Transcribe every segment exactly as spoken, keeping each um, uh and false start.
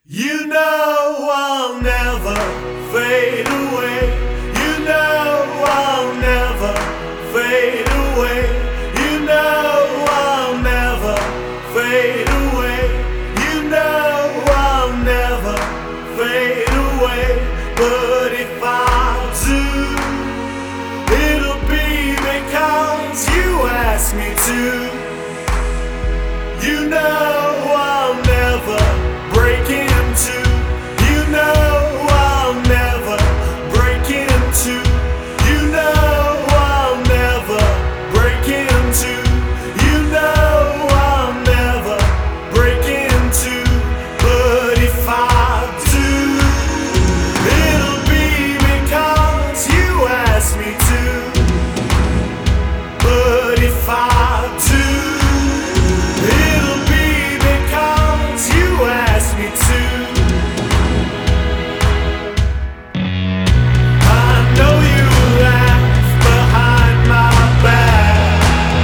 You know I'll never fade away. You know I'll never fade away. You know I'll never fade away. You know I'll never fade away. But if I do, it'll be because you asked me to. You know I'll never break into. You know I'll never break into. You know I'll never break into. You know I'll never break into. But if I do, it'll be because you asked me to. But if I do, it'll be because you asked me to. I know you laugh behind my back.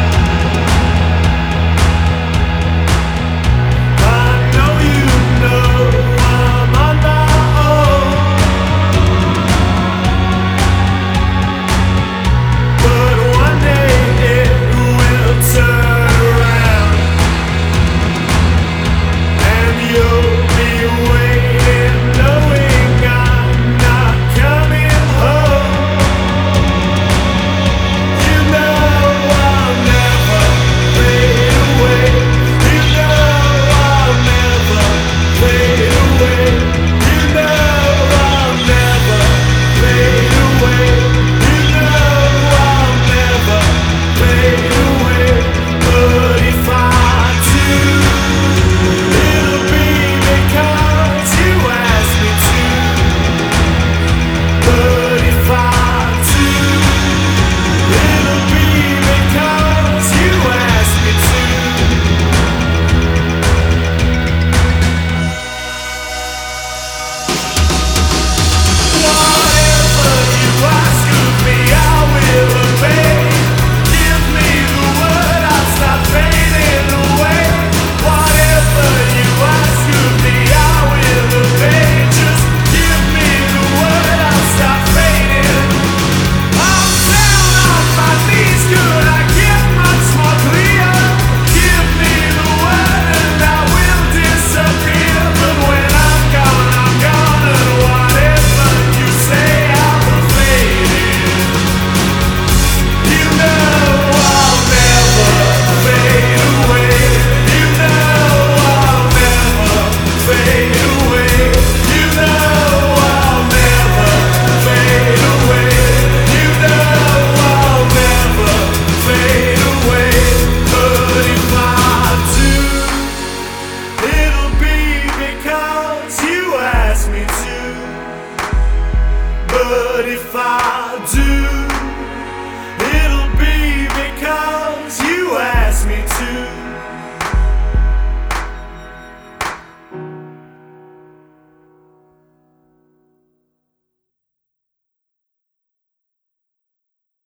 I know you know I'm on my own. But one day it will turn around, and you'll be waiting, knowing I'm not coming home. You know I'll never fade away. You know I'll never fade away. You know I'll never fade away. You know I'll never fade away. But if I do, it'll be because you asked me to. But if I do, it'll be because you asked me to. Whatever you ask of me, I will obey. Give me the word, I'll stop fading away. Whatever you ask of me, I will obey. Just give me the word, I'll stop fading. I'm down on my knees, could I get much more clear? Give me the word and I will disappear. But when I'm gone, I'm gone, and whatever you say, I will fade in. You know I'll never fade away. You know I'll never fade away. You know I'll never fade away. You know I'll never fade away. But if I do, it'll be because you asked me to. But if I do,